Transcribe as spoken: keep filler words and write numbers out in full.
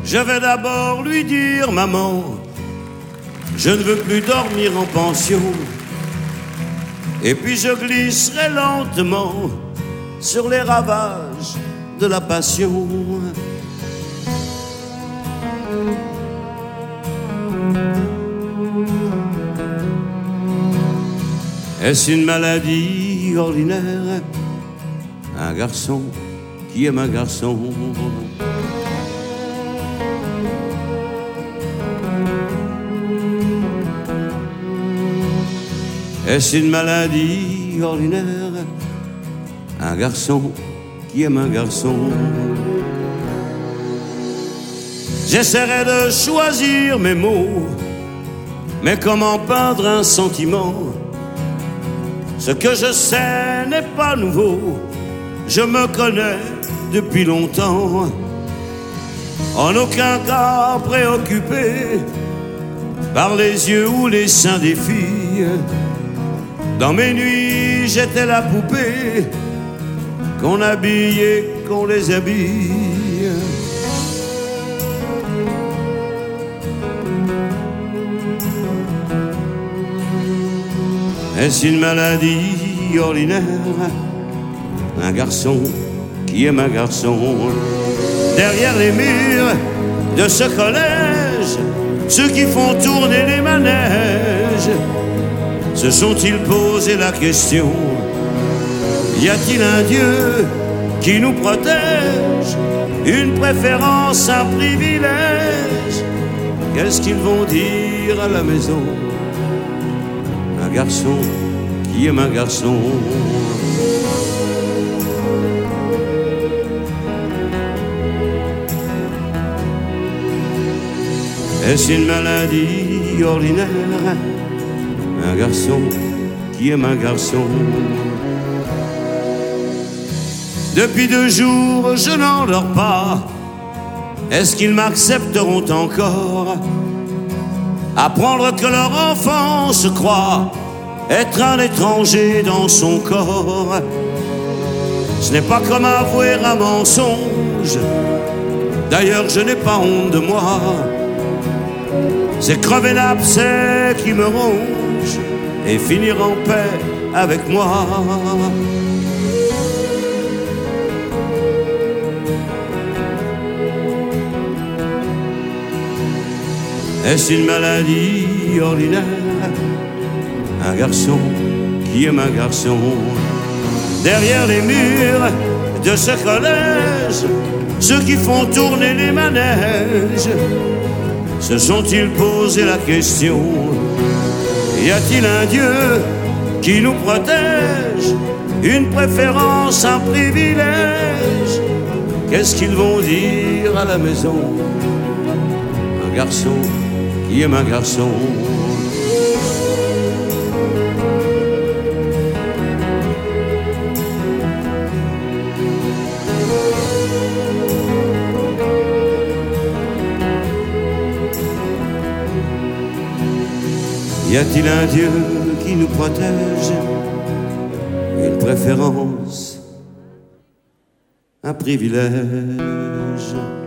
Je vais d'abord lui dire, maman, je ne veux plus dormir en pension. Et puis je glisserai lentement sur les ravages de la passion. Est-ce une maladie ordinaire? Un garçon qui aime un garçon. Est-ce une maladie ordinaire? Un garçon qui aime un garçon. J'essaierai de choisir mes mots, mais comment peindre un sentiment? Ce que je sais n'est pas nouveau, je me connais depuis longtemps. En aucun cas préoccupé par les yeux ou les seins des filles. Dans mes nuits, j'étais la poupée qu'on habille et qu'on les habille. Est-ce une maladie ordinaire? Un garçon qui aime un garçon. Derrière les murs de ce collège, ceux qui font tourner les manèges se sont-ils posé la question: y a-t-il un Dieu qui nous protège? Une préférence, un privilège? Qu'est-ce qu'ils vont dire à la maison? Un garçon qui aime un garçon. Est-ce une maladie ordinaire? Un garçon qui aime un garçon. Depuis deux jours, je n'en dors pas. Est-ce qu'ils m'accepteront encore? Apprendre que leur enfant se croit être un étranger dans son corps. Ce n'est pas comme avouer un mensonge. D'ailleurs, je n'ai pas honte de moi. C'est crever l'abcès qui me ronge et finir en paix avec moi. Est-ce une maladie ordinaire? Un garçon qui aime un garçon. Derrière les murs de ce collège, ceux qui font tourner les manèges se sont-ils posé la question: y a-t-il un Dieu qui nous protège? Une préférence, un privilège? Qu'est-ce qu'ils vont dire à la maison? Un garçon qui aime un garçon. Y a-t-il un Dieu qui nous protège? Une préférence, un privilège?